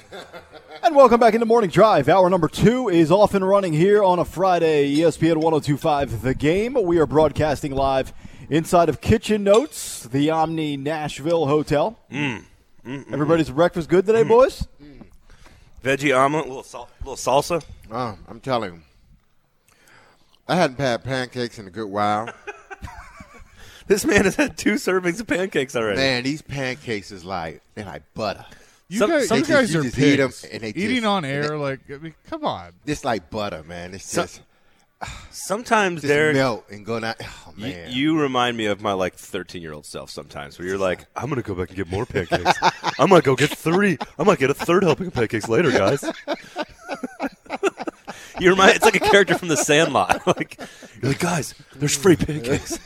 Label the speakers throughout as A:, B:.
A: And welcome back into Morning Drive. Hour number 2 is off and running here on a Friday. ESPN 102.5 The Game. We are broadcasting live inside of Kitchen Notes, the Omni Nashville Hotel. Everybody's breakfast good today, boys?
B: Veggie omelet, little salsa.
C: I'm telling you, I hadn't had pancakes in a good while.
B: This man has had 2 servings of pancakes already.
C: Man, these pancakes is like butter.
D: Some guys
C: you
D: are
C: just eat 'em
D: pigs.
C: and they
D: Eating
C: just-
D: on air, like, I mean, come on.
C: It's like butter, man. It's just
B: Sometimes, Derek,
C: melt and go down. Oh man,
B: you remind me of my 13-year-old self sometimes, where you're like, I'm gonna go back and get more pancakes. I'm gonna go get 3. I might get a 3rd helping of pancakes later, guys. It's like a character from The Sandlot. You're like, guys, there's free pancakes.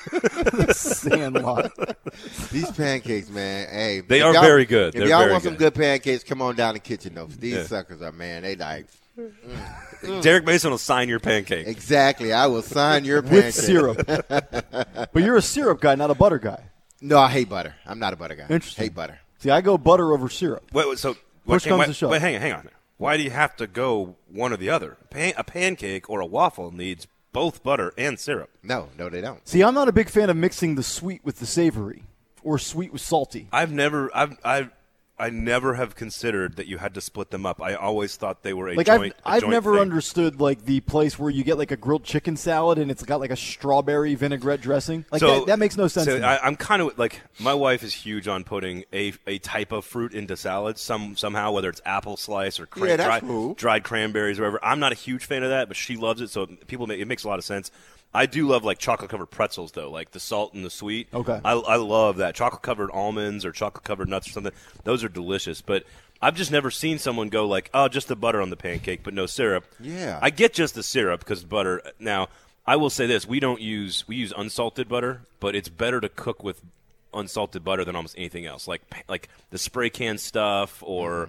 A: Sandlot.
C: These pancakes, man. Hey,
B: They
C: if
B: are
C: y'all-
B: very good.
C: If
B: They're
C: y'all
B: very
C: want some
B: good.
C: good pancakes, come on down to Kitchen Notes. These
B: Yeah.
C: suckers are, man. They like
B: Derek Mason will sign your pancake.
C: exactly. I will sign your
A: With
C: pancake.
A: syrup. But you're a syrup guy, not a butter guy.
C: No, I hate butter. I'm not a butter guy.
A: Interesting.
C: Hate butter.
A: See, I go butter over syrup.
B: Wait, so
A: Push comes to shove.
B: Wait, hang on. Why do you have to go one or the other? A pancake or a waffle needs both butter and syrup.
C: No, they don't.
A: See, I'm not a big fan of mixing the sweet with the savory or sweet with salty.
B: I never have considered that you had to split them up. I always thought they were a
A: Like
B: joint.
A: I've never
B: thing.
A: understood like the place where you get like a grilled chicken salad and it's got like a strawberry vinaigrette dressing. Like that makes no sense.
B: So
A: to me.
B: I'm kind of like, my wife is huge on putting a type of fruit into salads somehow, whether it's apple slice or
C: Yeah, that's cool.
B: dried cranberries or whatever. I'm not a huge fan of that, but she loves it, so it makes a lot of sense. I do love like chocolate covered pretzels though, like the salt and the sweet.
A: Okay.
B: I love that. Chocolate covered almonds or chocolate covered nuts or something. Those are delicious, but I've just never seen someone go like, oh, just the butter on the pancake, but no syrup.
C: Yeah.
B: I get just the syrup because butter. Now, I will say this: we use unsalted butter, but it's better to cook with unsalted butter than almost anything else. Like the spray can stuff, or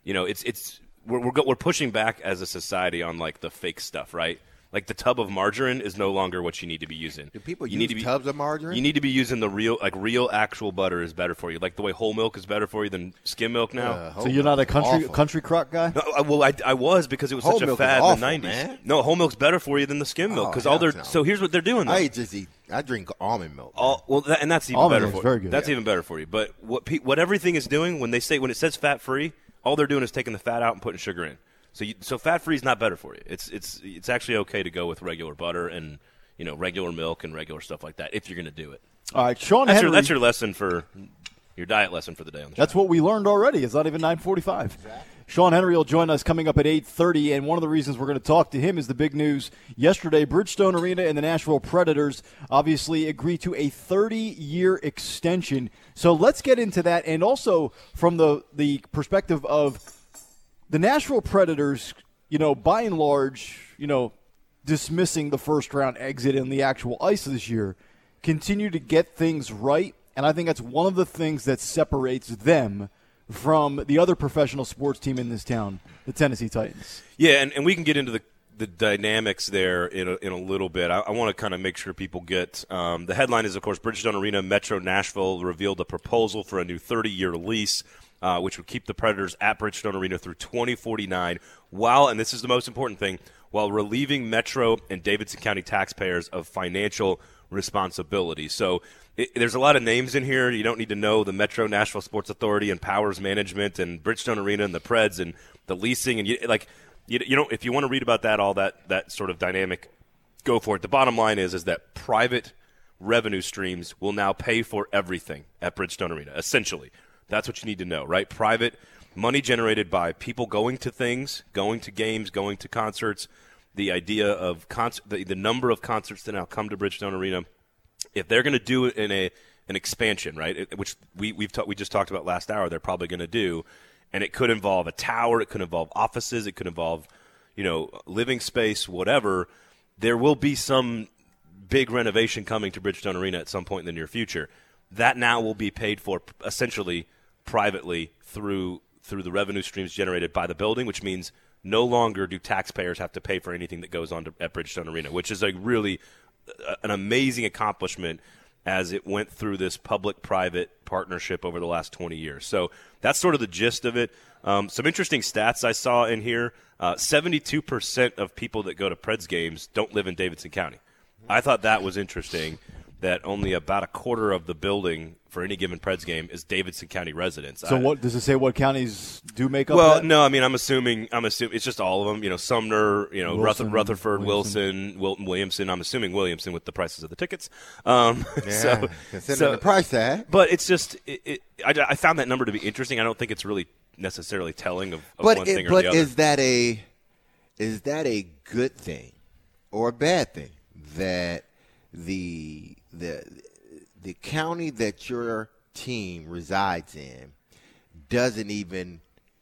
B: we're pushing back as a society on like the fake stuff, right? Like the tub of margarine is no longer what you need to be using.
C: Do people
B: you
C: use
B: need to be,
C: tubs of margarine?
B: You need to be using the real actual butter is better for you. Like the way whole milk is better for you than skim milk now.
A: So you're not a
C: Awful.
A: country crock guy?
B: No, I was because it was
C: Whole
B: such a
C: milk is
B: fad
C: awful,
B: in the 90s.
C: man.
B: No, whole milk's better for you than the skim milk because
C: hell no.
B: So here's what they're doing. Though.
C: I drink almond milk.
B: And that's even
A: Almond
B: better
A: milk's
B: for
A: very
B: you.
A: good.
B: That's
A: Yeah.
B: even better for you. But what everything is doing when it says fat free, all they're doing is taking the fat out and putting sugar in. So fat free is not better for you. It's actually okay to go with regular butter and regular milk and regular stuff like that if you're going to do it.
A: All right, Sean
B: That's
A: Henry.
B: that's your lesson for your diet lesson for the day on the show.
A: That's what we learned already. It's not even 9:45. Sean Henry will join us coming up at 8:30, and one of the reasons we're going to talk to him is the big news. Yesterday, Bridgestone Arena and the Nashville Predators obviously agreed to a 30-year extension. So let's get into that, and also from the perspective of the Nashville Predators, by and large, dismissing the first-round exit in the actual ice this year, continue to get things right, and I think that's one of the things that separates them from the other professional sports team in this town, the Tennessee Titans.
B: Yeah, and we can get into the dynamics there in a little bit. I want to kind of make sure people get the headline is, of course, Bridgestone Arena, Metro Nashville revealed a proposal for a new 30-year lease, which would keep the Predators at Bridgestone Arena through 2049, and this is the most important thing, while relieving Metro and Davidson County taxpayers of financial responsibility. So there's a lot of names in here. You don't need to know the Metro Nashville Sports Authority and Powers Management and Bridgestone Arena and the Preds and the leasing. And if you want to read about all that sort of dynamic, go for it. The bottom line is that private revenue streams will now pay for everything at Bridgestone Arena, essentially. That's what you need to know, right? Private money generated by people going to things, going to games, going to concerts, the idea of the number of concerts that now come to Bridgestone Arena. If they're going to do it in an expansion, right, which we just talked about last hour, they're probably going to do, and it could involve a tower, it could involve offices, it could involve, living space, whatever. There will be some big renovation coming to Bridgestone Arena at some point in the near future. That now will be paid for essentially privately through the revenue streams generated by the building, which means no longer do taxpayers have to pay for anything that goes on at Bridgestone Arena, which is an amazing accomplishment as it went through this public-private partnership over the last 20 years. So that's sort of the gist of it. Some interesting stats I saw in here. 72% of people that go to Preds games don't live in Davidson County. I thought that was interesting, that only about a quarter of the building for any given Preds game is Davidson County residents.
A: So what does it say? What counties do make up?
B: Well,
A: that?
B: no, I mean, I'm assuming it's just all of them. Sumner,
A: Wilson,
B: Rutherford, Wilson, Williamson. I'm assuming Williamson with the prices of the tickets. Considering
C: the price tag.
B: But it's just, I found that number to be interesting. I don't think it's really necessarily telling of one thing or the other.
C: But is that a good thing or a bad thing that the county that your team resides in doesn't even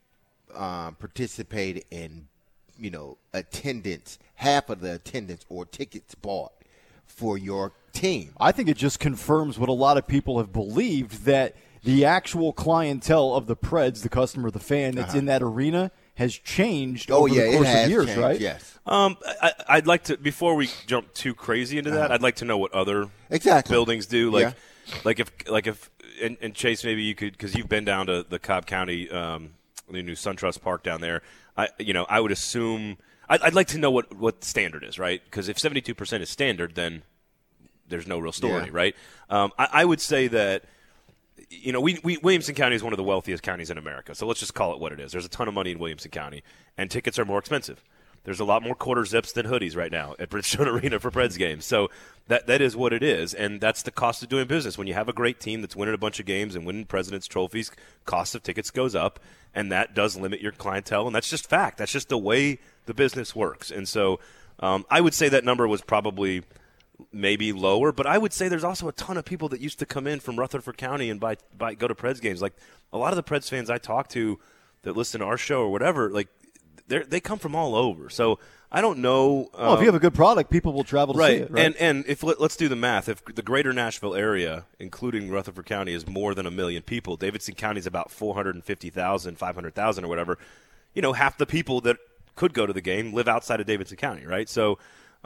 C: participate in, attendance, half of the attendance or tickets bought for your team?
A: I think it just confirms what a lot of people have believed, that the actual clientele of the Preds, the customer, the fan that's in that arena, has changed over the course of years,
C: changed,
A: right?
C: Yes.
B: I'd like to, before we jump too crazy into that, I'd like to know what other buildings do. Like if Chase, maybe you could, because you've been down to the Cobb County, the new SunTrust Park down there. I would assume I'd like to know what the standard is, right? Because if 72% is standard, then there's no real story, right? I would say that. Williamson County is one of the wealthiest counties in America, so let's just call it what it is. There's a ton of money in Williamson County, and tickets are more expensive. There's a lot more quarter zips than hoodies right now at Bridgestone Arena for Preds games. So that is what it is, and that's the cost of doing business. When you have a great team that's winning a bunch of games and winning President's trophies, cost of tickets goes up, and that does limit your clientele, and that's just fact. That's just the way the business works. And so I would say that number was probably – maybe lower, but I would say there's also a ton of people that used to come in from Rutherford County and go to Preds games. Like a lot of the Preds fans I talk to that listen to our show or whatever, like they come from all over. So I don't know.
A: Well, if you have a good product, people will travel to see it, right?
B: And if let's do the math. If the greater Nashville area, including Rutherford County, is more than 1 million people, Davidson County is about 450,000, 500,000 or whatever. Half the people that could go to the game live outside of Davidson County, right? So.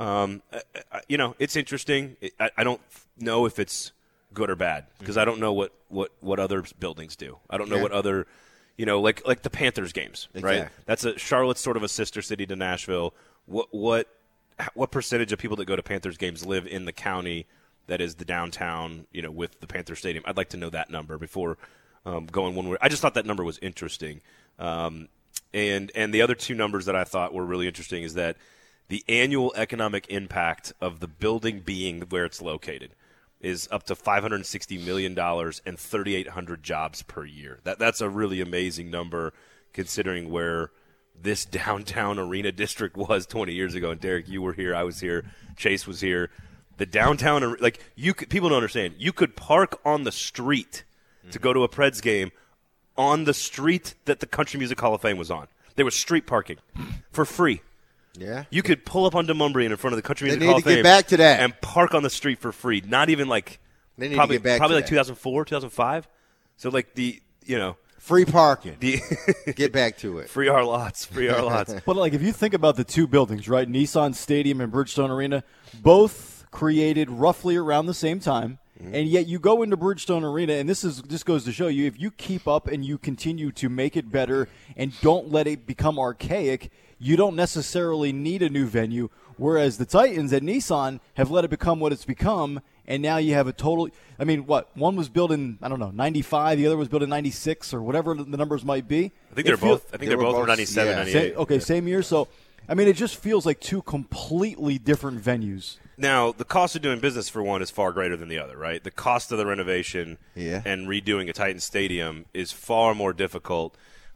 B: It's interesting. I don't know if it's good or bad because I don't know what other buildings do. I don't know what other, like the Panthers games, right? That's Charlotte's sort of a sister city to Nashville. What percentage of people that go to Panthers games live in the county that is the downtown, with the Panther Stadium? I'd like to know that number before going one way. I just thought that number was interesting. And the other two numbers that I thought were really interesting is that the annual economic impact of the building being where it's located is up to $560 million and 3,800 jobs per year. That's a really amazing number considering where this downtown arena district was 20 years ago. And Derek, you were here, I was here, Chase was here. The downtown, people don't understand. You could park on the street to go to a Preds game on the street that the Country Music Hall of Fame was on. There was street parking for free.
C: Yeah,
B: you could pull up on Demumbrian in front of the Country Music
C: Hall
B: of Fame.
C: Get back to that
B: and park on the street for free. Not even
C: they need
B: probably
C: to get back
B: probably
C: to
B: like
C: that.
B: 2004, 2005. So
C: free parking. Get back to it.
B: Free our lots.
A: But if you think about the two buildings, right, Nissan Stadium and Bridgestone Arena, both created roughly around the same time. And yet you go into Bridgestone Arena, and this goes to show you, if you keep up and you continue to make it better and don't let it become archaic, you don't necessarily need a new venue, whereas the Titans at Nissan have let it become what it's become, and now you have a total – one was built in, 95, the other was built in 96 or whatever the numbers might be.
B: I think they're both 97, 98.
A: Same year. So, it just feels like two completely different venues.
B: Now, the cost of doing business for one is far greater than the other, right? The cost of the renovation and redoing a Titan Stadium is far more difficult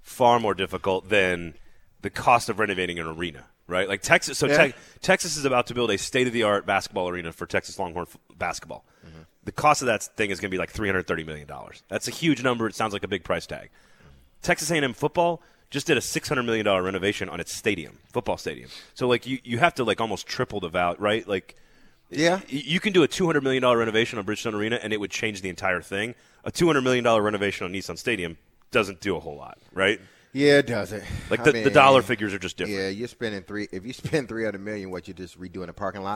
B: than the cost of renovating an arena, right? Like Texas. So Texas is about to build a state-of-the-art basketball arena for Texas Longhorn basketball. Mm-hmm. The cost of that thing is going to be like $330 million. That's a huge number. It sounds like a big price tag. Texas A&M football just did a $600 million renovation on its football stadium. So you have to almost triple the value, right? You can do a $200 million renovation on Bridgestone Arena, and it would change the entire thing. A $200 million renovation on Nissan Stadium doesn't do a whole lot, right?
C: Yeah, it doesn't.
B: The dollar figures are just different.
C: Yeah, if you spend $300 million, what, you're just redoing a parking lot?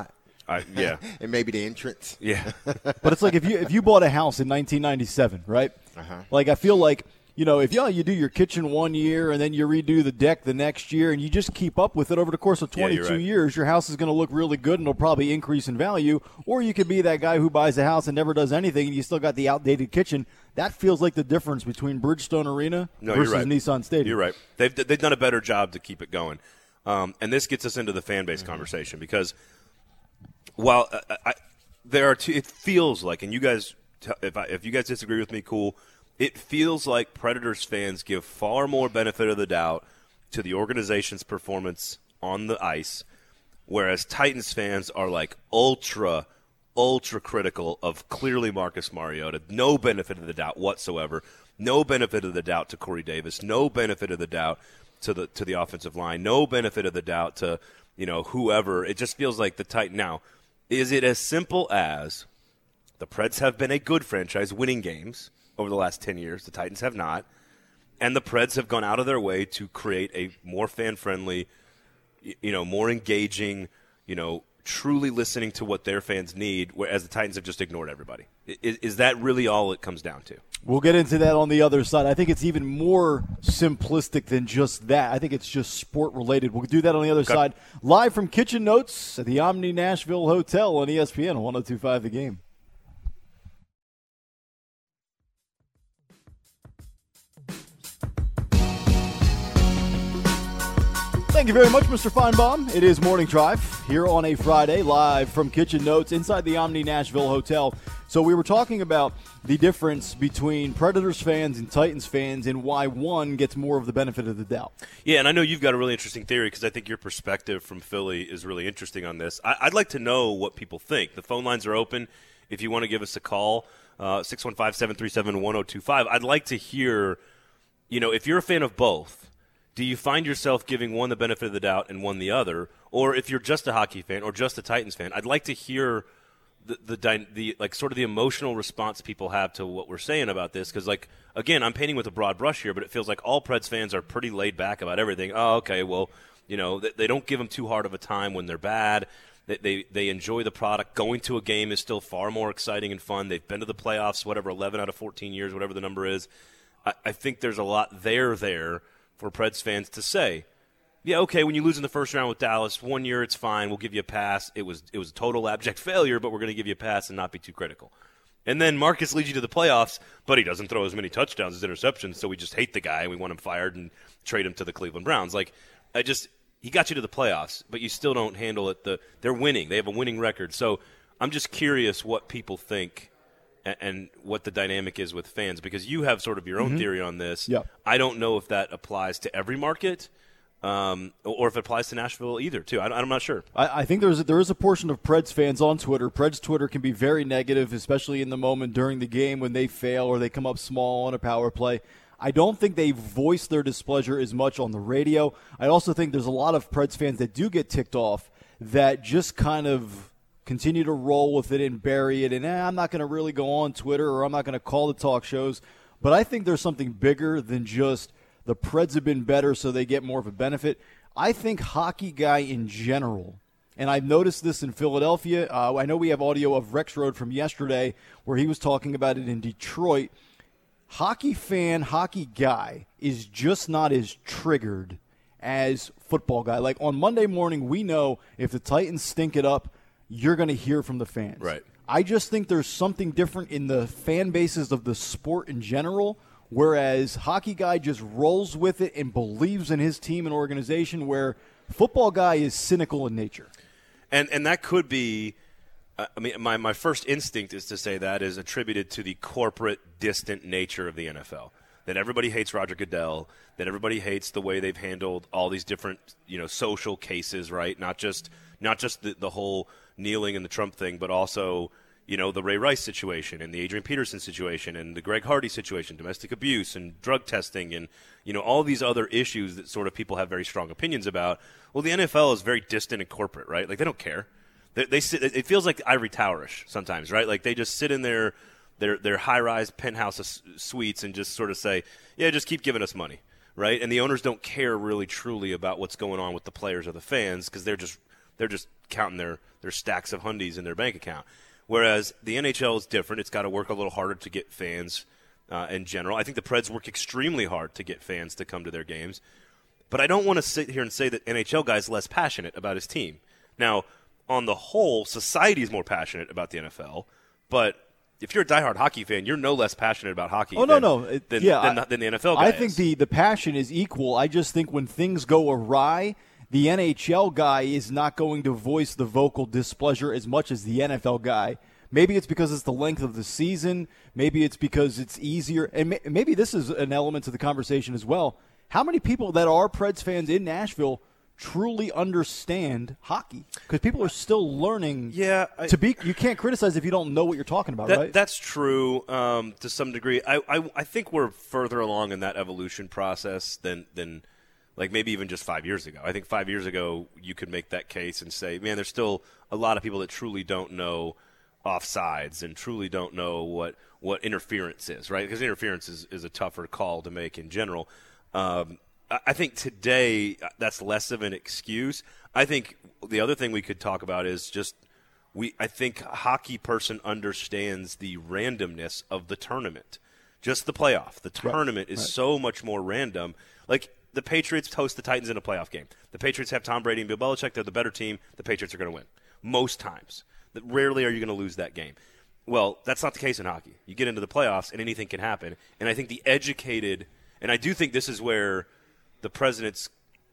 B: Yeah.
C: And maybe the entrance.
B: Yeah.
A: But it's like if you bought a house in 1997, right? Like I feel like, if you do your kitchen one year and then you redo the deck the next year and you just keep up with it over the course of 22 years, your house is going to look really good and it'll probably increase in value. Or you could be that guy who buys a house and never does anything and you still got the outdated kitchen. That feels like the difference between Bridgestone Arena versus Nissan Stadium.
B: You're right. They've done a better job to keep it going. And this gets us into the fan base conversation because while there are two, it feels like, and you guys, if you guys disagree with me, cool. It feels like Predators fans give far more benefit of the doubt to the organization's performance on the ice, whereas Titans fans are like ultra critical of clearly Marcus Mariota. No benefit of the doubt whatsoever. No benefit of the doubt to Corey Davis. No benefit of the doubt to the offensive line. No benefit of the doubt to whoever. It just feels like the Titan. Now, is it as simple as the Preds have been a good franchise winning games over the last 10 years? The Titans have not. And the Preds have gone out of their way to create a more fan-friendly, more engaging, truly listening to what their fans need, whereas the Titans have just ignored everybody. Is that really all it comes down to?
A: We'll get into that on the other side. I think it's even more simplistic than just that. I think it's just sport-related. We'll do that on the other side. Live from Kitchen Notes at the Omni Nashville Hotel on ESPN 102.5 The Game. Thank you very much, Mr. Feinbaum. It is Morning Drive here on a Friday, live from Kitchen Notes inside the Omni Nashville Hotel. So we were talking about the difference between Predators fans and Titans fans and why one gets more of the benefit of the doubt.
B: Yeah, and I know you've got a really interesting theory because I think your perspective from Philly is really interesting on this. I'd like to know what people think. The phone lines are open if you want to give us a call, 615-737-1025. I'd like to hear, if you're a fan of both, do you find yourself giving one the benefit of the doubt and one the other? Or if you're just a hockey fan or just a Titans fan, I'd like to hear the sort of the emotional response people have to what we're saying about this. Because, again, I'm painting with a broad brush here, but it feels like all Preds fans are pretty laid back about everything. Oh, okay, well, they don't give them too hard of a time when they're bad. They enjoy the product. Going to a game is still far more exciting and fun. They've been to the playoffs, 11 out of 14 years, whatever the number is. I think there's a lot there for Preds fans to say, yeah, okay, when you lose in the first round with Dallas, 1 year it's fine, we'll give you a pass. It was a total abject failure, but we're going to give you a pass and not be too critical. And then Marcus leads you to the playoffs, but he doesn't throw as many touchdowns as interceptions, so we just hate the guy and we want him fired and trade him to the Cleveland Browns. He got you to the playoffs, but you still don't handle it. They're winning. They have a winning record. So I'm just curious what people think and what the dynamic is with fans, because you have sort of your own theory on this.
A: Yep.
B: I don't know if that applies to every market or if it applies to Nashville either, too. I'm not sure.
A: I think there is a portion of Preds fans on Twitter. Preds Twitter can be very negative, especially in the moment during the game when they fail or they come up small on a power play. I don't think they voice their displeasure as much on the radio. I also think there's a lot of Preds fans that do get ticked off that just kind of continue to roll with it and bury it, and I'm not going to really go on Twitter or I'm not going to call the talk shows. But I think there's something bigger than just the Preds have been better so they get more of a benefit. I think hockey guy in general, and I've noticed this in Philadelphia. I know we have audio of Rex Road from yesterday where he was talking about it in Detroit. Hockey fan, hockey guy is just not as triggered as football guy. Like on Monday morning, we know if the Titans stink it up, you're going to hear from the fans.
B: Right.
A: I just think there's something different in the fan bases of the sport in general, whereas hockey guy just rolls with it and believes in his team and organization, where football guy is cynical in nature.
B: And that could be my first instinct is to say that is attributed to the corporate, distant nature of the NFL. That everybody hates Roger Goodell, that everybody hates the way they've handled all these different, social cases, right? Not just the whole kneeling and the Trump thing, but also, the Ray Rice situation and the Adrian Peterson situation and the Greg Hardy situation, domestic abuse and drug testing and, all these other issues that sort of people have very strong opinions about. Well, the NFL is very distant and corporate, right? Like, they don't care. They sit, it feels like ivory towerish sometimes, right? Like, they just sit in their high-rise penthouse suites and just sort of say, yeah, just keep giving us money, right? And the owners don't care really truly about what's going on with the players or the fans because they're just They're just counting their stacks of hundies in their bank account. Whereas the NHL is different. It's got to work a little harder to get fans in general. I think the Preds work extremely hard to get fans to come to their games. But I don't want to sit here and say that NHL guy's less passionate about his team. Now, on the whole, society is more passionate about the NFL, but if you're a diehard hockey fan, you're no less passionate about hockey than the NFL guy
A: I think the passion is equal. I just think when things go awry, the NHL guy is not going to voice the vocal displeasure as much as the NFL guy. Maybe it's because it's the length of the season. Maybe it's because it's easier. And maybe this is an element to the conversation as well. How many people that are Preds fans in Nashville truly understand hockey? Because people are still learning.
B: Yeah,
A: you can't criticize if you don't know what you're talking about, right?
B: That's true to some degree. I think we're further along in that evolution process than like maybe even just 5 years ago. I think 5 years ago you could make that case and say, man, there's still a lot of people that truly don't know offsides and truly don't know what interference is, right? Because interference is a tougher call to make in general. I think today that's less of an excuse. I think the other thing we could talk about is just I think a hockey person understands the randomness of the tournament. Just the playoff. The tournament is so much more random. Like the Patriots host the Titans in a playoff game. The Patriots have Tom Brady and Bill Belichick. They're the better team. The Patriots are going to win. Most times. Rarely are you going to lose that game. Well, that's not the case in hockey. You get into the playoffs and anything can happen. And I think the educated – and I do think this is where the President's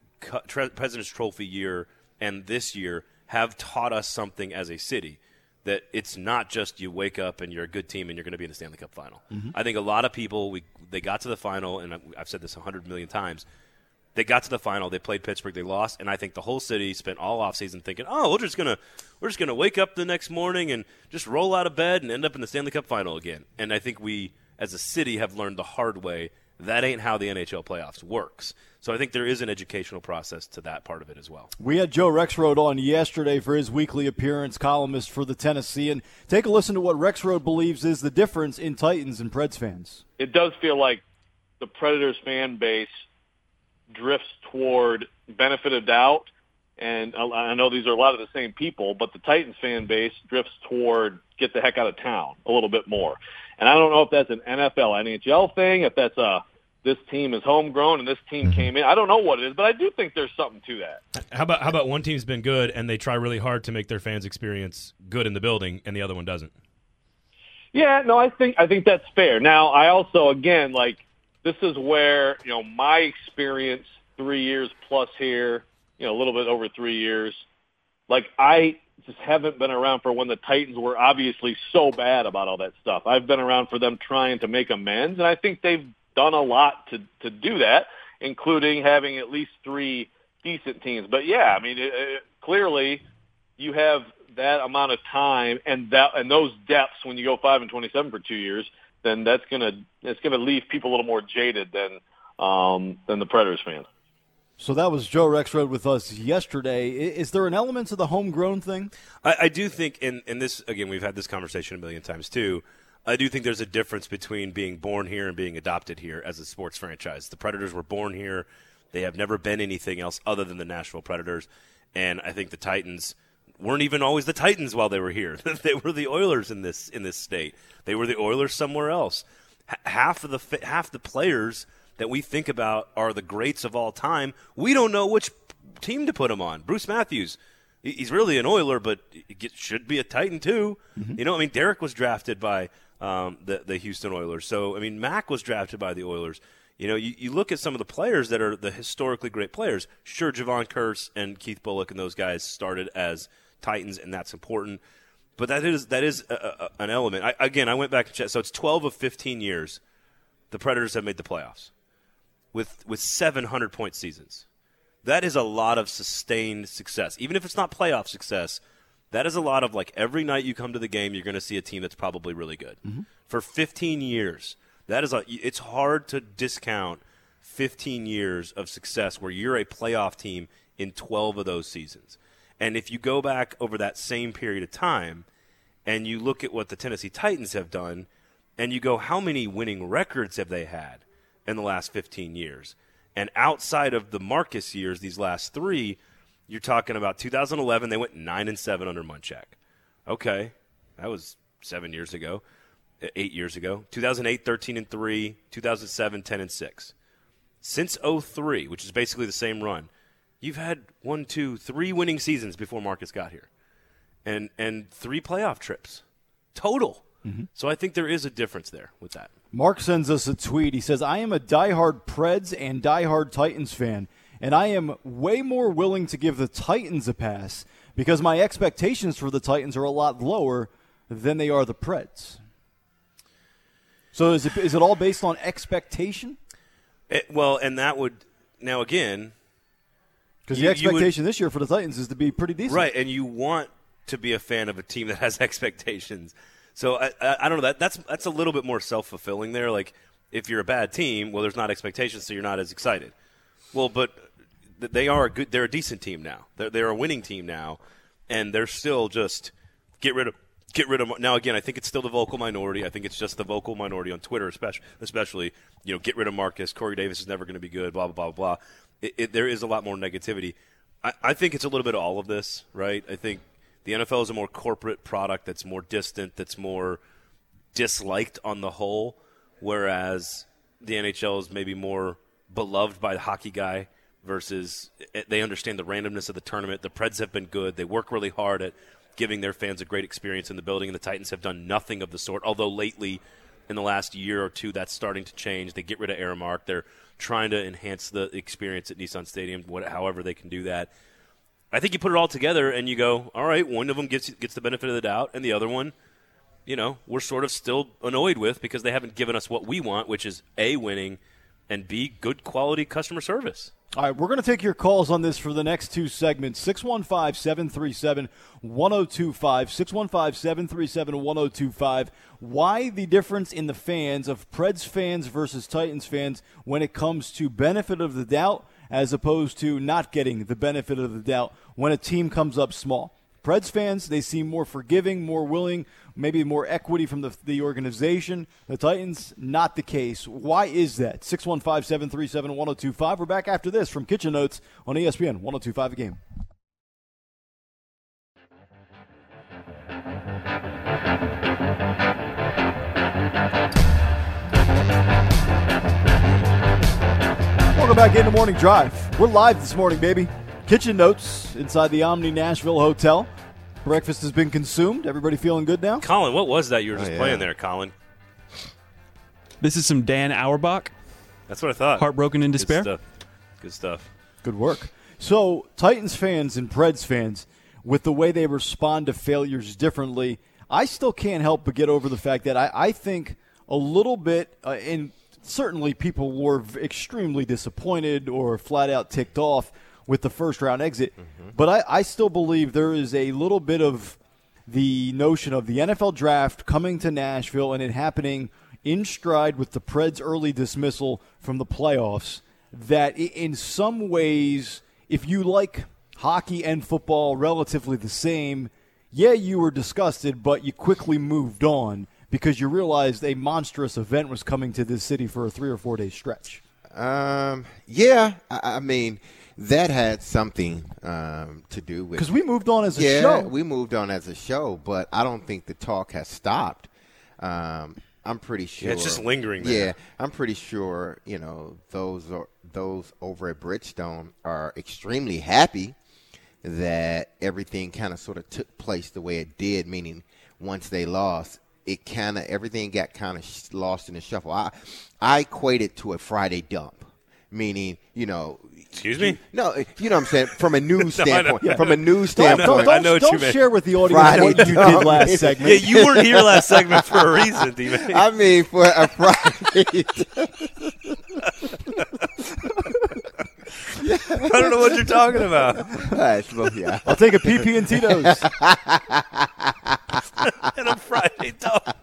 B: Trophy year and this year have taught us something as a city, that it's not just you wake up and you're a good team and you're going to be in the Stanley Cup final. Mm-hmm. I think a lot of people, they got to the final, and I've said this 100 million times, they got to the final, they played Pittsburgh, they lost, and I think the whole city spent all offseason thinking, oh, we're just gonna wake up the next morning and just roll out of bed and end up in the Stanley Cup final again. And I think we, as a city, have learned the hard way that ain't how the NHL playoffs works. So I think there is an educational process to that part of it as well.
A: We had Joe Rexrode on yesterday for his weekly appearance, columnist for the Tennessean. Take a listen to what Rexrode believes is the difference in Titans and Preds fans.
E: It does feel like the Predators fan base drifts toward benefit of doubt, and I know these are a lot of the same people, but the Titans fan base drifts toward get the heck out of town a little bit more. And I don't know if that's an NFL, NHL thing, if that's this team is homegrown and this team came in. I don't know what it is, but I do think there's something to that.
F: How about one team's been good and they try really hard to make their fans experience good in the building, and the other one doesn't?
E: Yeah, no, I think that's fair. Now, I also, again, this is where, my experience 3 years plus here, a little bit over 3 years, I just haven't been around for when the Titans were obviously so bad about all that stuff. I've been around for them trying to make amends, and I think they've done a lot to do that, including having at least three decent teams. But, yeah, I mean, clearly you have that amount of time and those depths when you go 5-27 for 2 years, then it's gonna leave people a little more jaded than the Predators fans.
A: So that was Joe Rexrode with us yesterday. Is there an element to the homegrown thing?
B: I do think, and this, again, we've had this conversation a million times too, I do think there's a difference between being born here and being adopted here as a sports franchise. The Predators were born here. They have never been anything else other than the Nashville Predators. And I think the Titans weren't even always the Titans while they were here. They were the Oilers in this state. They were the Oilers somewhere else. Half the players that we think about are the greats of all time. We don't know which team to put them on. Bruce Matthews, he's really an Oiler, but he should be a Titan too. Mm-hmm. Derek was drafted by the Houston Oilers. So, Mac was drafted by the Oilers. You look at some of the players that are the historically great players. Sure, Javon Kurtz and Keith Bullock and those guys started as Titans, and that's important. But that is an element. I went back and checked. So it's 12 of 15 years the Predators have made the playoffs with 700-point seasons. That is a lot of sustained success. Even if it's not playoff success, that is a lot of every night you come to the game, you're going to see a team that's probably really good. Mm-hmm. For 15 years, it's hard to discount 15 years of success where you're a playoff team in 12 of those seasons. And if you go back over that same period of time and you look at what the Tennessee Titans have done and you go, how many winning records have they had in the last 15 years? And outside of the Marcus years, these last three, You're talking about 2011. They went 9-7 under Munchak. Okay, that was 7 years ago, 8 years ago. 2008, 13-3. 2007, 10-6. Since 2003, which is basically the same run, you've had 1, 2, 3 winning seasons before Marcus got here, and 3 playoff trips total. Mm-hmm. So I think there is a difference there with that.
A: Mark sends us a tweet. He says, I am a diehard Preds and diehard Titans fan, and I am way more willing to give the Titans a pass because my expectations for the Titans are a lot lower than they are the Preds. So is it all based on expectation?
B: And that would – now, again –
A: because the expectation this year for the Titans is to be pretty decent.
B: Right, and you want to be a fan of a team that has expectations. So I don't know. That's a little bit more self-fulfilling there. Like, if you're a bad team, well, there's not expectations, so you're not as excited. Well, but they're a decent team now. They're a winning team now, and they're still just get rid of. Now, again, I think it's still the vocal minority. I think it's just the vocal minority on Twitter, especially. Get rid of Marcus. Corey Davis is never going to be good. Blah blah blah blah. There is a lot more negativity. I think it's a little bit of all of this, right? I think the NFL is a more corporate product that's more distant, that's more disliked on the whole, whereas the NHL is maybe more beloved by the hockey guy versus they understand the randomness of the tournament. The Preds have been good. They work really hard at giving their fans a great experience in the building, and the Titans have done nothing of the sort, although lately in the last year or two that's starting to change. They get rid of Aramark. They're trying to enhance the experience at Nissan Stadium, however they can do that. I think you put it all together and you go, all right, one of them gets the benefit of the doubt, and the other one, we're sort of still annoyed with because they haven't given us what we want, which is A, winning, and B, good quality customer service.
A: All right, we're going to take your calls on this for the next 2 segments. 615-737-1025, 615-737-1025. Why the difference in the fans of Preds fans versus Titans fans when it comes to benefit of the doubt as opposed to not getting the benefit of the doubt when a team comes up small. Preds fans, they seem more forgiving, more willing, maybe more equity from the organization. The Titans, not the case. Why is that? 615-737-1025. We're back after this from Kitchen Notes on ESPN 102.5 A Game. Welcome back into Morning Drive. We're live this morning, baby. Kitchen Notes inside the Omni Nashville Hotel. Breakfast has been consumed. Everybody feeling good now?
B: Colin, what was that you were just playing there, Colin?
G: This is some Dan Auerbach.
B: That's what I thought.
G: Heartbroken in Despair.
B: Good stuff.
A: Good work. So, Titans fans and Preds fans, with the way they respond to failures differently, I still can't help but get over the fact that I think a little bit, and certainly people were extremely disappointed or flat out ticked off with the first-round exit. Mm-hmm. But I still believe there is a little bit of the notion of the NFL draft coming to Nashville and it happening in stride with the Preds' early dismissal from the playoffs, that in some ways, if you like hockey and football relatively the same, you were disgusted, but you quickly moved on because you realized a monstrous event was coming to this city for a 3 or 4 day stretch.
C: I mean, that had something to do with,
A: because we moved on as a show.
C: Yeah, we moved on as a show, but I don't think the talk has stopped. I'm pretty sure.
B: Yeah, it's just lingering there.
C: Yeah, I'm pretty sure. Those over at Bridgestone are extremely happy that everything kind of sort of took place the way it did. Meaning, once they lost, everything got kind of lost in the shuffle. I equate it to a Friday dump. Meaning,
B: Excuse me?
C: No, you know what I'm saying? From a news standpoint.
B: Yeah.
C: From a news standpoint.
B: I know what you
A: don't
B: meant.
A: share with the audience what you did last segment.
B: Yeah, you weren't here last segment for a reason, D-Man.
C: I mean, for a Friday.
B: I don't know what you're talking about.
C: Yeah.
A: I'll take a PP and Tito's.
B: And a Friday dump.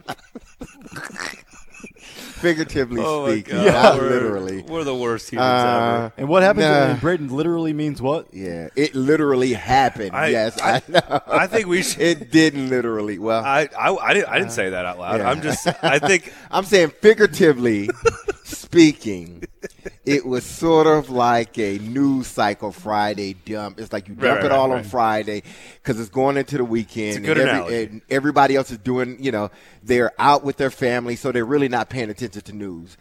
C: Figuratively speaking,
B: God.
C: not literally.
B: We're the worst humans ever.
A: And what happens when Braden literally means what?
C: Yeah, it literally happened. Yes, I know.
B: I think we should.
C: It didn't literally. Well,
B: I didn't say that out loud.
C: Yeah.
B: I'm saying
C: figuratively speaking, it was sort of like a news cycle Friday dump. It's like you dump it all on Friday because it's going into the weekend.
B: It's a good analogy.
C: And everybody else is doing, they're out with their family, so they're really not paying attention to news.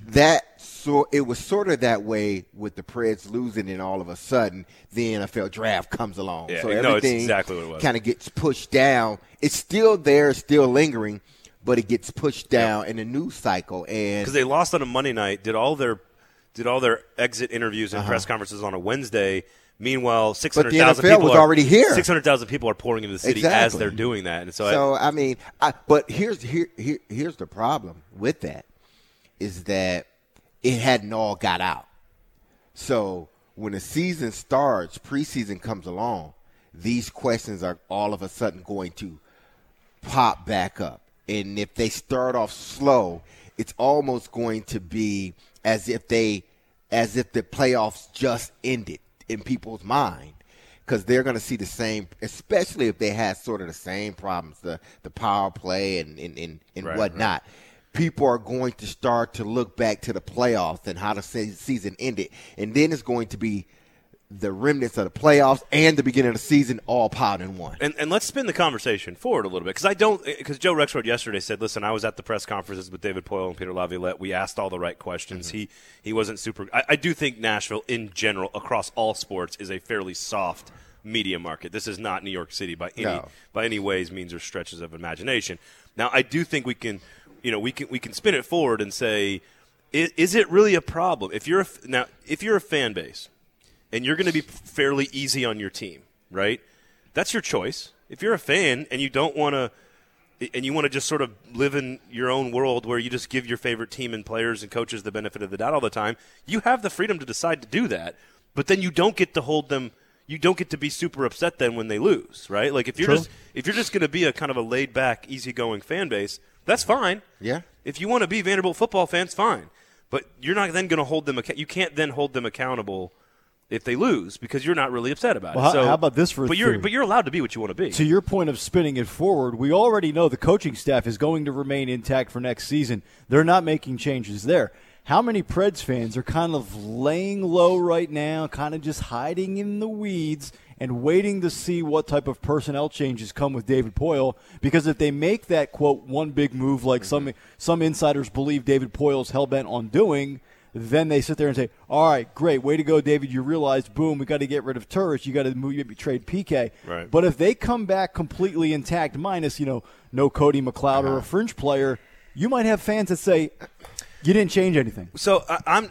C: So it was sort of that way with the Preds losing, and all of a sudden the NFL draft comes along.
B: Yeah,
C: so
B: it's
C: everything
B: exactly what it was.
C: kind of gets pushed down. It's still there, still lingering, but it gets pushed down in the news cycle. And
B: because they lost on a Monday night, did all their exit interviews and press conferences on a Wednesday. Meanwhile, 600,000 people
C: was already here.
B: 600,000 people are pouring into the city as they're doing that. And
C: but here's the problem with that is that it hadn't all got out. So when the season starts, preseason comes along, these questions are all of a sudden going to pop back up. And if they start off slow, it's almost going to be as if the playoffs just ended in people's mind, because they're going to see the same, especially if they had sort of the same problems, the power play and whatnot. Right. People are going to start to look back to the playoffs and how the season ended, and then it's going to be the remnants of the playoffs and the beginning of the season all piled in one.
B: And let's spin the conversation forward a little bit, because Joe Rexrode yesterday said, listen, I was at the press conferences with David Poile and Peter Laviolette. We asked all the right questions. Mm-hmm. He wasn't super – I do think Nashville in general across all sports is a fairly soft media market. This is not New York City by any ways, means, or stretches of imagination. Now, I do think we can spin it forward and say, is it really a problem? If you're a fan base – and you're going to be fairly easy on your team, right? That's your choice. If you're a fan and you don't want to, and you want to just sort of live in your own world where you just give your favorite team and players and coaches the benefit of the doubt all the time, you have the freedom to decide to do that. But then you don't get to hold them. You don't get to be super upset then when they lose, right? Like if you're just going to be a kind of a laid back, easygoing fan base, that's fine.
C: Yeah.
B: If you want to be Vanderbilt football fans, fine. But you're not then going to hold them. You can't then hold them accountable if they lose, because you're not really upset about it.
A: So, how about this for a theory?
B: But you're allowed to be what you want to be.
A: To your point of spinning it forward, we already know the coaching staff is going to remain intact for next season. They're not making changes there. How many Preds fans are kind of laying low right now, kind of just hiding in the weeds and waiting to see what type of personnel changes come with David Poile? Because if they make that, quote, one big move like some insiders believe David Poile's hell-bent on doing, then they sit there and say, all right, great, way to go, David. You realized, boom, we got to get rid of Turris. You got to trade PK.
B: Right.
A: But if they come back completely intact, minus, no Cody McLeod or a fringe player, you might have fans that say, you didn't change anything.
B: So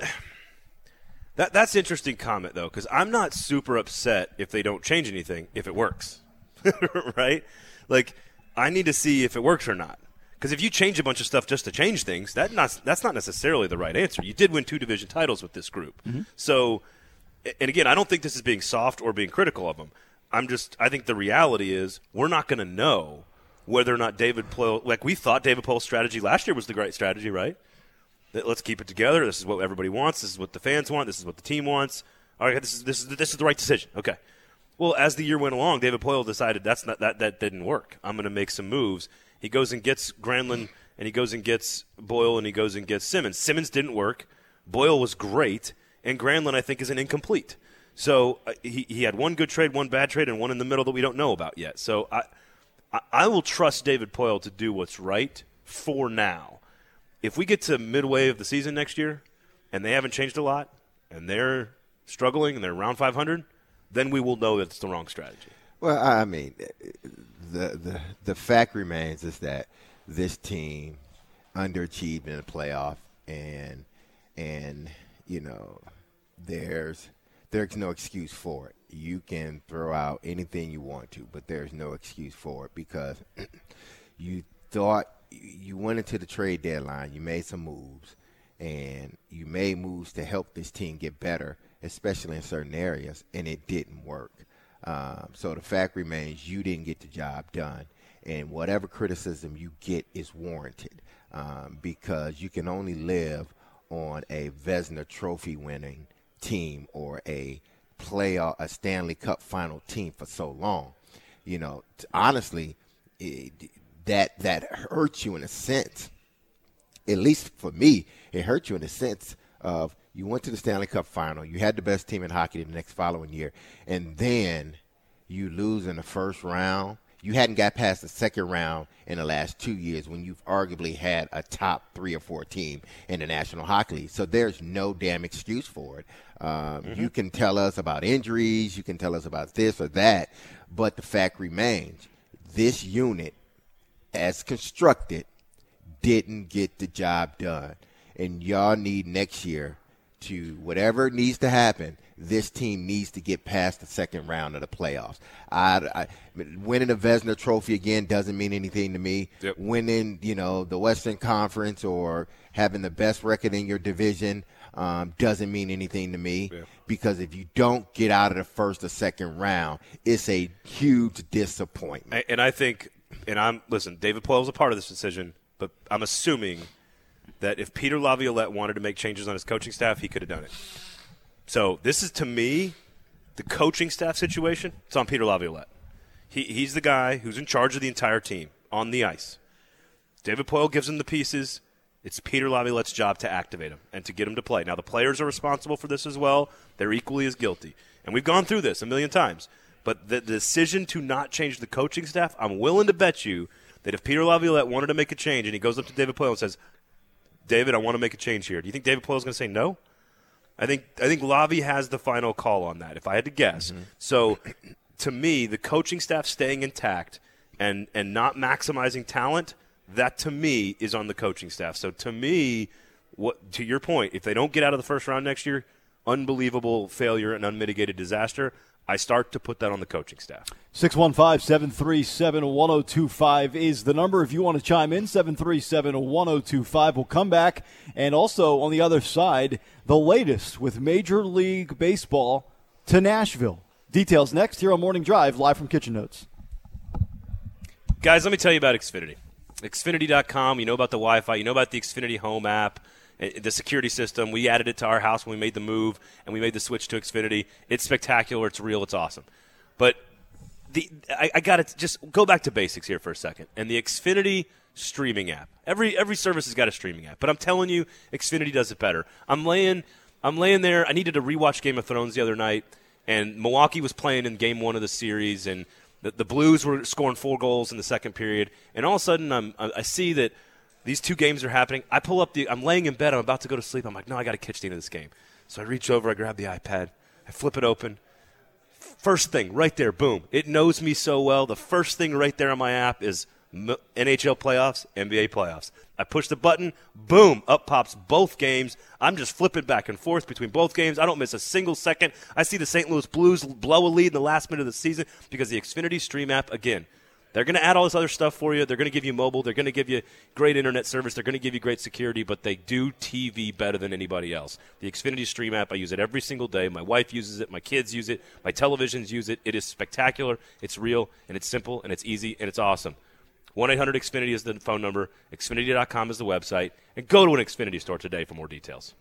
B: that's an interesting comment, though, because I'm not super upset if they don't change anything if it works, right? Like, I need to see if it works or not. Because if you change a bunch of stuff just to change things, that's not necessarily the right answer. You did win 2 division titles with this group. Mm-hmm. So, and again, I don't think this is being soft or being critical of them. I think the reality is we're not going to know whether or not David Poile, like we thought David Poile's strategy last year was the right strategy, right? That let's keep it together. This is what everybody wants. This is what the fans want. This is what the team wants. All right, this is the right decision. Okay. Well, as the year went along, David Poile decided that didn't work. I'm going to make some moves. He goes and gets Granlund, and he goes and gets Boyle, and he goes and gets Simmons. Simmons didn't work. Boyle was great, and Granlund, I think, is an incomplete. So he had one good trade, one bad trade, and one in the middle that we don't know about yet. So I will trust David Poile to do what's right for now. If we get to midway of the season next year, and they haven't changed a lot, and they're struggling, and they're around 500, then we will know that it's the wrong strategy.
C: Well, I mean, the fact remains is that this team underachieved in the playoff, and there's no excuse for it. You can throw out anything you want to, but there's no excuse for it because you thought you went into the trade deadline, you made some moves, and you made moves to help this team get better, especially in certain areas, and it didn't work. So the fact remains you didn't get the job done, and whatever criticism you get is warranted because you can only live on a Vezina Trophy winning team or a Stanley Cup final team for so long. Honestly, that hurts you in a sense. At least for me, it hurts you in a sense of You went to the Stanley Cup final. You had the best team in hockey the next following year. And then you lose in the first round. You hadn't got past the second round in the last 2 years when you've arguably had a top 3 or 4 team in the National Hockey League. So there's no damn excuse for it. You can tell us about injuries. You can tell us about this or that. But the fact remains, this unit, as constructed, didn't get the job done. And y'all need next year to, whatever needs to happen, this team needs to get past the second round of the playoffs. Winning the Vezina Trophy again doesn't mean anything to me.
B: Yep.
C: Winning, the Western Conference or having the best record in your division doesn't mean anything to me.
B: Yeah.
C: Because if you don't get out of the first or second round, it's a huge disappointment.
B: And I think, listen, David Poile was a part of this decision, but I'm assuming that if Peter Laviolette wanted to make changes on his coaching staff, he could have done it. So this is, to me, the coaching staff situation. It's on Peter Laviolette. He's the guy who's in charge of the entire team on the ice. David Poile gives him the pieces. It's Peter Laviolette's job to activate him and to get him to play. Now, the players are responsible for this as well. They're equally as guilty. And we've gone through this a million times. But the decision to not change the coaching staff, I'm willing to bet you that if Peter Laviolette wanted to make a change and he goes up to David Poile and says, David, I want to make a change here. Do you think David Poile is going to say no? I think Lavi has the final call on that, if I had to guess. Mm-hmm. So, to me, the coaching staff staying intact and not maximizing talent, that to me is on the coaching staff. So, to me, to your point, if they don't get out of the first round next year, unbelievable failure and unmitigated disaster. I start to put that on the coaching staff.
A: 615-737-1025 is the number if you want to chime in, 737-1025. We'll come back. And also on the other side, the latest with Major League Baseball to Nashville. Details next here on Morning Drive, live from Kitchen Notes.
B: Guys, let me tell you about Xfinity. Xfinity.com, you know about the Wi-Fi, you know about the Xfinity Home app, the security system. We added it to our house when we made the move, and we made the switch to Xfinity. It's spectacular. It's real. It's awesome. But I got to just go back to basics here for a second. And the Xfinity streaming app. Every service has got a streaming app. But I'm telling you, Xfinity does it better. I'm laying there. I needed to rewatch Game of Thrones the other night, and Milwaukee was playing in Game 1 of the series, and the Blues were scoring 4 goals in the second period. And all of a sudden, I see that these 2 games are happening. I'm laying in bed. I'm about to go to sleep. I'm like, no, I got to catch the end of this game. So I reach over. I grab the iPad. I flip it open. First thing right there, boom. It knows me so well. The first thing right there on my app is NHL playoffs, NBA playoffs. I push the button. Boom. Up pops both games. I'm just flipping back and forth between both games. I don't miss a single second. I see the St. Louis Blues blow a lead in the last minute of the season because the Xfinity Stream app, again, they're going to add all this other stuff for you. They're going to give you mobile. They're going to give you great internet service. They're going to give you great security, but they do TV better than anybody else. The Xfinity Stream app, I use it every single day. My wife uses it. My kids use it. My televisions use it. It is spectacular. It's real, and it's simple, and it's easy, and it's awesome. 1-800-XFINITY is the phone number. Xfinity.com is the website. And go to an Xfinity store today for more details.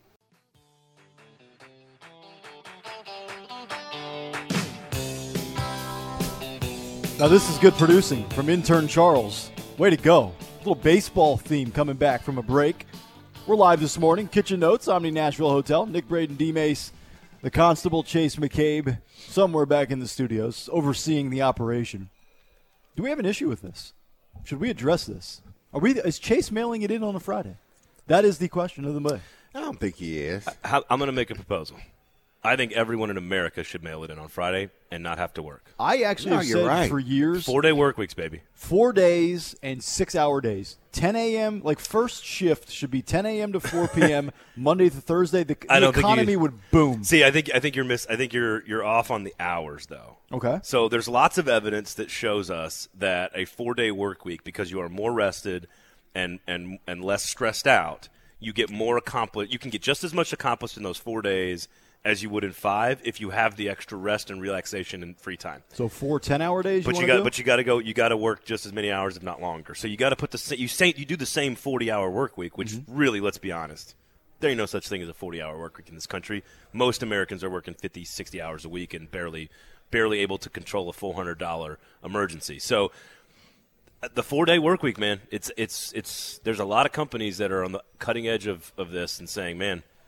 A: Now this is good producing from intern Charles. Way to go. A little baseball theme coming back from a break. We're live this morning. Kitchen Notes, Omni Nashville Hotel. Nick Braden, D. Mace, the Constable, Chase McCabe, somewhere back in the studios, overseeing the operation. Do we have an issue with this? Should we address this? Is Chase mailing it in on a Friday? That is the question of the day.
C: I don't think he is.
B: I'm going to make a proposal. I think everyone in America should mail it in on Friday and not have to work.
A: I actually have said
C: right.
A: for years.
B: 4-day work weeks, baby.
A: 4 days and 6-hour days. 10 a.m., like first shift should be 10 a.m. to 4 p.m. Monday to Thursday. The economy would boom.
B: See, I think you're off on the hours though.
A: Okay.
B: So there's lots of evidence that shows us that a 4-day work week, because you are more rested and less stressed out, you get more accomplished. You can get just as much accomplished in those 4 days as you would in 5 if you have the extra rest and relaxation and free time.
A: So 4 10-hour days.
B: But you got to work just as many hours, if not longer. So you got to put you do the same 40-hour work week, which really, let's be honest, there ain't no such thing as a 40-hour work week in this country. Most Americans are working 50, 60 hours a week and barely able to control a $400 emergency. So the 4-day work week, man, it's there's a lot of companies that are on the cutting edge of this and saying, man,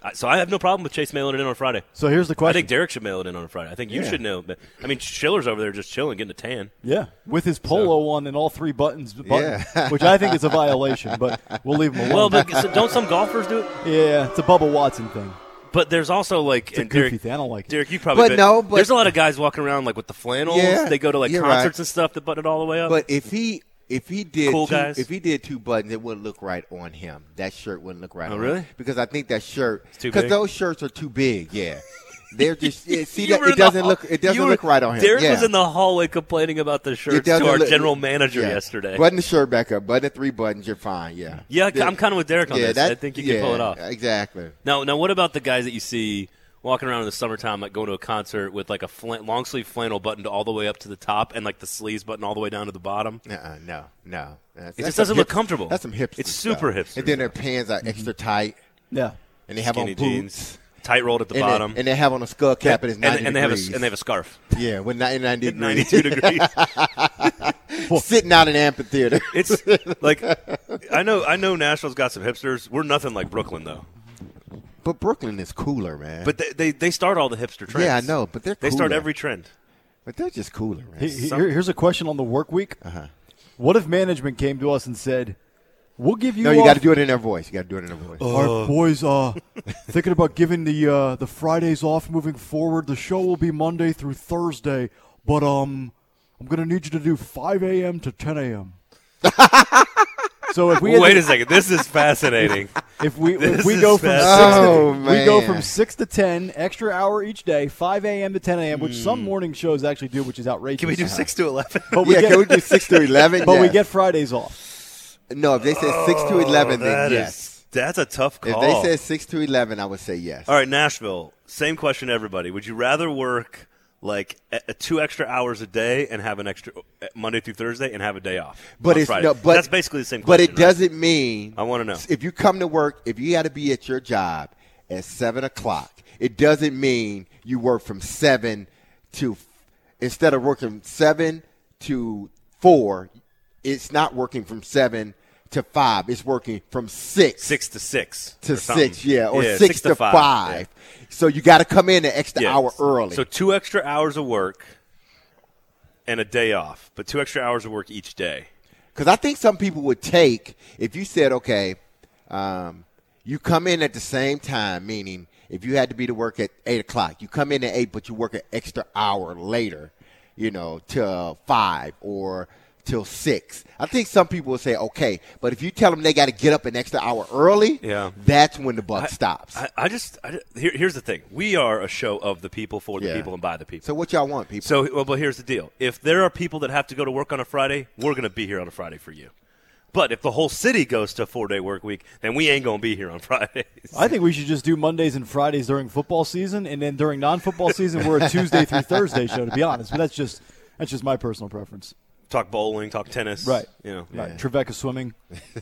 B: So I have no problem with Chase mailing it in on Friday.
A: So here's the question.
B: I think Derek should mail it in on a Friday. I think you should know. But I mean, Schiller's over there just chilling, getting a tan.
A: Yeah, with his polo on and all 3 buttons, which I think is a violation, but we'll leave him alone.
B: Well, but don't some golfers do it?
A: Yeah, it's a Bubba Watson thing.
B: But there's also
A: It's a goofy thing. I don't like it.
B: Derek, you probably
C: But
B: there's a lot of guys walking around like with the flannels.
C: Yeah,
B: they go to like
C: you're
B: concerts
C: right.
B: and stuff that button it all the way up.
C: But if he did
B: Cool guys.
C: if he did 2 buttons, it wouldn't look right on him. That shirt wouldn't look right
B: Oh,
C: on
B: really?
C: him. Because I think that shirt
B: too
C: because
B: big?
C: those shirts are too big, yeah. They're just see
B: You
C: that
B: were in
C: it
B: the
C: doesn't
B: hall-
C: look
B: you were-
C: look right on him.
B: Derek
C: yeah.
B: was in the hallway complaining about the
C: It
B: shirts
C: doesn't
B: to our
C: look-
B: general manager
C: yeah.
B: yesterday.
C: Button the shirt back up. Button the 3 buttons. You're fine. Yeah.
B: Yeah, I'm kind of with Derek on this. I think you can pull it off.
C: Exactly.
B: Now, what about the guys that you see walking around in the summertime, like going to a concert with like a long sleeve flannel buttoned all the way up to the top and like the sleeves buttoned all the way down to the bottom?
C: No. That's
B: It just
C: some
B: doesn't look comfortable.
C: That's some hipster.
B: It's super
C: stuff.
B: hipster.
C: And then their pants are extra tight,
A: Yeah.
C: and they have
B: Skinny
C: on boots.
B: jeans, tight rolled at the
C: And
B: bottom,
C: they have on a skull cap, and it's 90
B: and they have
C: degrees.
B: a scarf.
C: Yeah, with 90
B: At
C: degrees.
B: 92 degrees.
C: Sitting out in an amphitheater.
B: It's like I know Nashville's got some hipsters. We're nothing like Brooklyn though.
C: But Brooklyn is cooler, man.
B: But they start all the hipster trends.
C: yeah, I know. But they're
B: They
C: cooler.
B: start every trend.
C: But they're just cooler, man.
A: Here's a question on the work week.
C: Uh-huh.
A: What if management came to us and said, "We'll give you"?
C: No, you
A: off-
C: got to do it in their voice. You got to do it in their voice.
A: Our boys, thinking about giving the Fridays off moving forward. The show will be Monday through Thursday, but I'm gonna need you to do 5 a.m. to 10 a.m. So if we
B: Wait a second. This is fascinating.
A: if we
B: This
A: we
B: is
A: go from
B: fascinating.
A: we go
C: man.
A: from 6 to 10, extra hour each day, 5 a.m. to 10 a.m., which some morning shows actually do, which is outrageous.
B: Can we do 6 to 11?
A: But we
C: Yeah,
A: get,
C: can we do 6 to 11?
A: but we
C: Yes.
A: get Fridays off.
C: No, if they said 6 to 11, then
B: That
C: yes.
B: is- that's a tough
C: If
B: call.
C: they said 6 to 11, I would say yes.
B: All right, Nashville. Same question to everybody. Would you rather work like 2 extra hours a day and have an extra Monday through Thursday and have a day off?
C: But
B: on
C: it's
B: Friday?
C: no, but
B: that's basically the same
C: But
B: question.
C: it doesn't mean.
B: I wanna know.
C: If you come to work, if you got to be at your job at 7 o'clock, it doesn't mean you work from 7 to. Instead of working 7 to 4, it's not working from 7 to 5. It's working from 6
B: 6 to 6
C: to
B: or something.
C: 6, yeah, or
B: Yeah,
C: 6 to 5.
B: Yeah.
C: So you got to come in an extra
B: Yeah.
C: hour early.
B: So 2 extra hours of work and a day off, but 2 extra hours of work each day.
C: Because I think some people would take, if you said, okay, you come in at the same time, meaning if you had to be to work at 8 o'clock, you come in at 8, but you work an extra hour later, till 5 or till 6. I think some people will say, okay, but if you tell them they got to get up an extra hour early,
B: Yeah.
C: that's when the buck stops.
B: Here's the thing. We are a show of the people, for the
C: Yeah.
B: people, and by the people.
C: So what y'all want, people?
B: So, but here's the deal. If there are people that have to go to work on a Friday, we're going to be here on a Friday for you. But if the whole city goes to a 4-day work week, then we ain't going to be here on Fridays.
A: I think we should just do Mondays and Fridays during football season, and then during non-football season, we're a Tuesday through Thursday show. To be honest, but that's just my personal preference.
B: Talk bowling, talk tennis.
A: Right. Right. Trevecca swimming.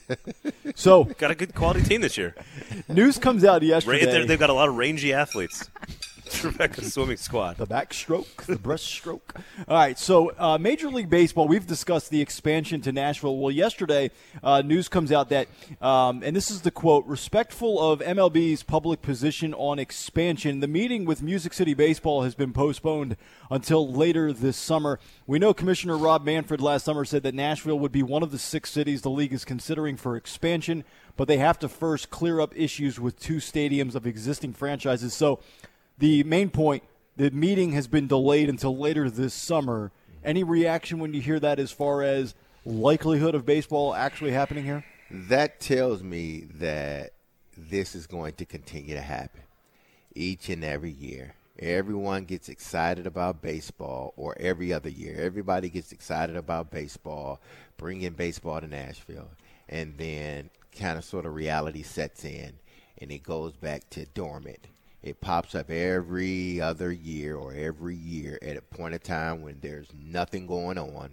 A: So
B: Got a good quality team this year.
A: news comes out yesterday.
B: They've got a lot of rangy athletes. Trevecca swimming squad.
A: The backstroke, the breaststroke. All right, so Major League Baseball, we've discussed the expansion to Nashville. Well, yesterday, news comes out that, and this is the quote, respectful of MLB's public position on expansion, the meeting with Music City Baseball has been postponed until later this summer. We know Commissioner Rob Manfred last summer said that Nashville would be one of the 6 cities the league is considering for expansion, but they have to first clear up issues with 2 stadiums of existing franchises. So the main point, the meeting has been delayed until later this summer. Any reaction when you hear that as far as likelihood of baseball actually happening here?
C: That tells me that this is going to continue to happen each and every year. Everyone gets excited about baseball, or every other year. Everybody gets excited about baseball, bringing baseball to Nashville. And then kind of sort of reality sets in, and it goes back to dormant. It pops up every other year or every year at a point in time when there's nothing going on.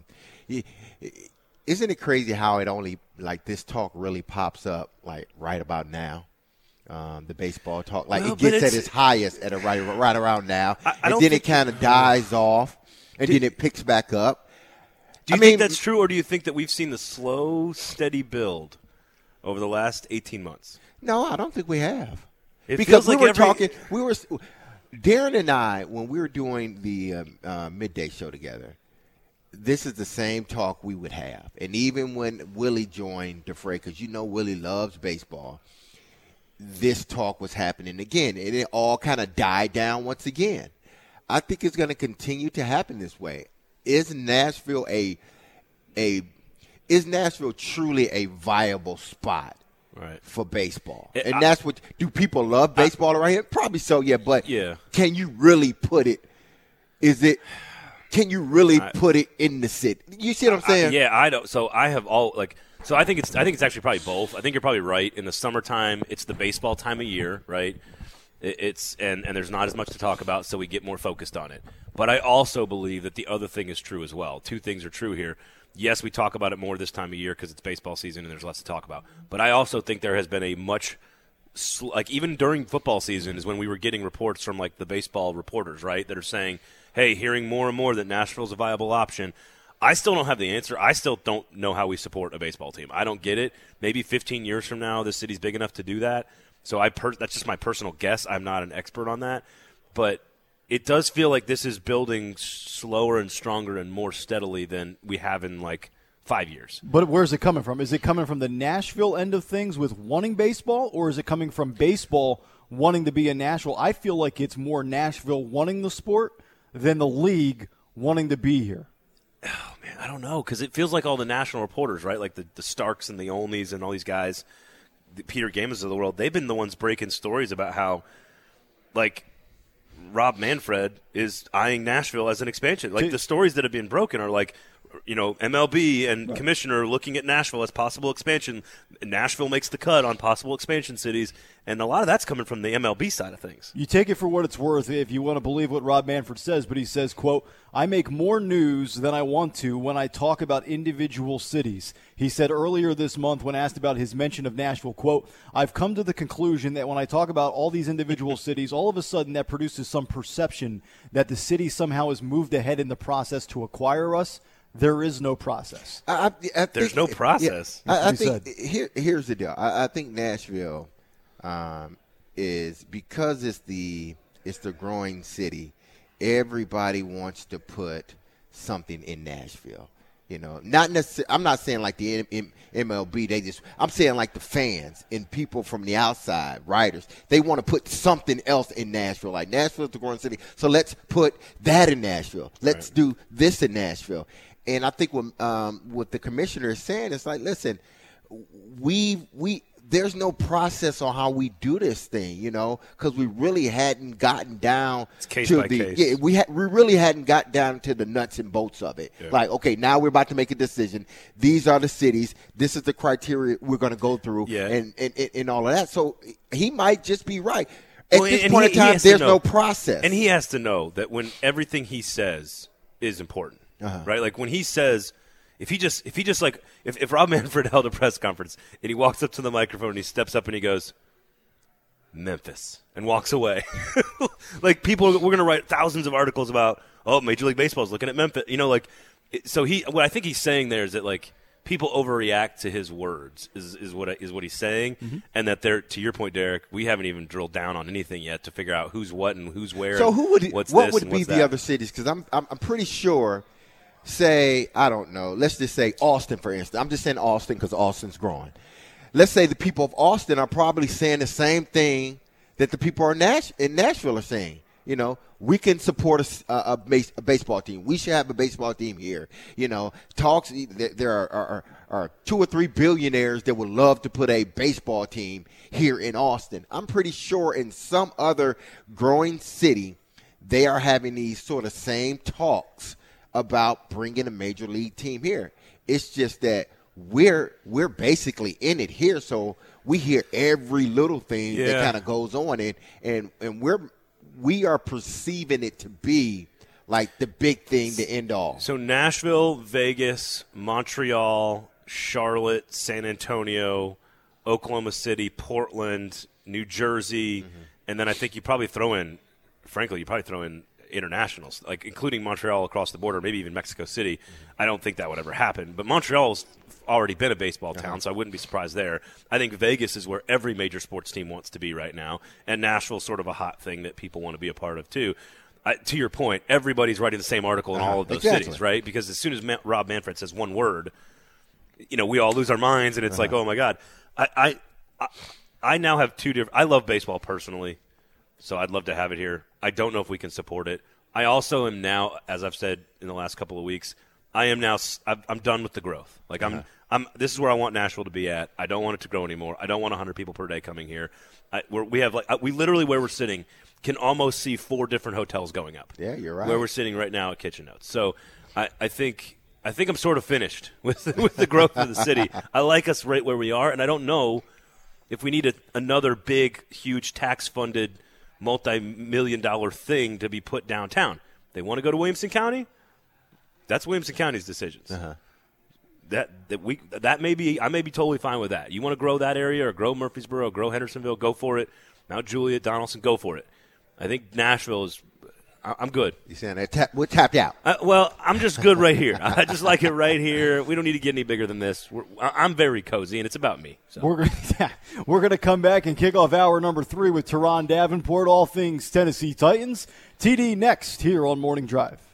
C: Isn't it crazy how it only, like, this talk really pops up, like, right about now? The baseball talk. Like,
B: Well,
C: it gets
B: but
C: at its highest at right around now.
B: I
C: And
B: don't
C: then
B: think-
C: it kind of dies off, and then it picks back up.
B: Do you
C: I mean-
B: think that's true, or do you think that we've seen the slow, steady build over the last 18 months?
C: No, I don't think we have.
B: It
C: because
B: feels
C: we
B: like
C: were
B: every-
C: talking. Darren and I, when we were doing the midday show together, this is the same talk we would have. And even when Willie joined the fray, because Willie loves baseball, this talk was happening again. And it all kind of died down once again. I think it's going to continue to happen this way. Is Nashville truly a viable spot for baseball? And that's what – do people love baseball around here? Probably so, yeah. But can you really put it – can you really put it in the city? You see what I'm saying?
B: I don't. So I have all – so I think it's actually probably both. I think you're probably right. In the summertime, it's the baseball time of year, right? And there's not as much to talk about, so we get more focused on it. But I also believe that the other thing is true as well. Two things are true here. Yes, we talk about it more this time of year because it's baseball season and there's less to talk about. But I also think there has been a much even during football season is when we were getting reports from the baseball reporters, right, that are saying, hey, hearing more and more that Nashville's a viable option. I still don't have the answer. I still don't know how we support a baseball team. I don't get it. Maybe 15 years from now, this city's big enough to do that. So that's just my personal guess. I'm not an expert on that. But it does feel like this is building slower and stronger and more steadily than we have in 5 years.
A: But where's it coming from? Is it coming from the Nashville end of things with wanting baseball, or is it coming from baseball wanting to be in Nashville? I feel like it's more Nashville wanting the sport than the league wanting to be here.
B: Oh, man, I don't know, because it feels like all the national reporters, right, like the Starks and the Olneys and all these guys, the Peter Gammons of the world, they've been the ones breaking stories about how, Rob Manfred is eyeing Nashville as an expansion. The stories that have been broken are MLB and commissioner looking at Nashville as possible expansion. Nashville makes the cut on possible expansion cities, and a lot of that's coming from the MLB side of things.
A: You take it for what it's worth if you want to believe what Rob Manfred says, but he says, quote, I make more news than I want to when I talk about individual cities. He said earlier this month when asked about his mention of Nashville, quote, I've come to the conclusion that when I talk about all these individual cities, all of a sudden that produces some perception that the city somehow has moved ahead in the process to acquire us. There is no process.
C: I think,
B: there's no process.
C: Yeah, I think here's the deal. I think Nashville is, because it's the growing city. Everybody wants to put something in Nashville. Not necessarily. I'm not saying like the MLB. I'm saying like the fans and people from the outside, writers. They want to put something else in Nashville. Like Nashville's the growing city, so let's put that in Nashville. Let's do this in Nashville. And I think what the commissioner is saying is listen, there's no process on how we do this thing, because we really hadn't gotten down
B: to the case.
C: Yeah, we really hadn't got down to the nuts and bolts of it. Yeah. Okay, now we're about to make a decision. These are the cities. This is the criteria we're going to go through, and all of that. So he might just be right. At this point in time, there's no process,
B: and he has to know that when everything he says is important. Right? When he says, if Rob Manfred held a press conference and he walks up to the microphone and he steps up and he goes, Memphis, and walks away. We're going to write thousands of articles about, Major League Baseball is looking at Memphis. So what I think he's saying there is that people overreact to his words is what he's saying, and that to your point, Derek, we haven't even drilled down on anything yet to figure out who's what and who's where.
C: So what would be
B: the
C: the other cities? Because I'm pretty sure. Say, I don't know, let's just say Austin, for instance. I'm just saying Austin because Austin's growing. Let's say the people of Austin are probably saying the same thing that the people in Nashville are saying. We can support a baseball team. We should have a baseball team here. Talks, there are 2 or 3 billionaires that would love to put a baseball team here in Austin. I'm pretty sure in some other growing city, they are having these sort of same talks about bringing a major league team here. It's just that we're basically in it here, so we hear every little thing that kind of goes on, and we are perceiving it to be like the big thing, the end all.
B: So Nashville, Vegas, Montreal, Charlotte, San Antonio, Oklahoma City, Portland, New Jersey, and then I think you probably throw in internationals, like including Montreal across the border, maybe even Mexico City. I don't think that would ever happen. But Montreal's already been a baseball town, so I wouldn't be surprised there. I think Vegas is where every major sports team wants to be right now, and Nashville's sort of a hot thing that people want to be a part of too. To your point, everybody's writing the same article in all of those cities, right? Because as soon as Rob Manfred says one word, we all lose our minds, and it's like, oh my God. I now have two different – I love baseball personally, so I'd love to have it here. I don't know if we can support it. I also am now, as I've said in the last couple of weeks, I'm done with the growth. Like this is where I want Nashville to be at. I don't want it to grow anymore. I don't want 100 people per day coming here. We literally, where we're sitting, can almost see 4 different hotels going up.
C: Yeah, you're right.
B: Where we're sitting right now at Kitchen Notes. So I think I'm sort of finished with the growth of the city. I like us right where we are, and I don't know if we need another big, huge tax-funded, multi-million-dollar thing to be put downtown. They want to go to Williamson County? That's Williamson County's decisions. That may be, I may be totally fine with that. You want to grow that area or grow Murfreesboro, grow Hendersonville, go for it. Mount Juliet, Donaldson, go for it. I think Nashville is. I'm good.
C: You saying we're tapped out?
B: Well, I'm just good right here. I just like it right here. We don't need to get any bigger than this. I'm very cozy, and it's about me. So.
A: We're gonna come back and kick off hour number 3 with Teron Davenport, all things Tennessee Titans. TD next here on Morning Drive.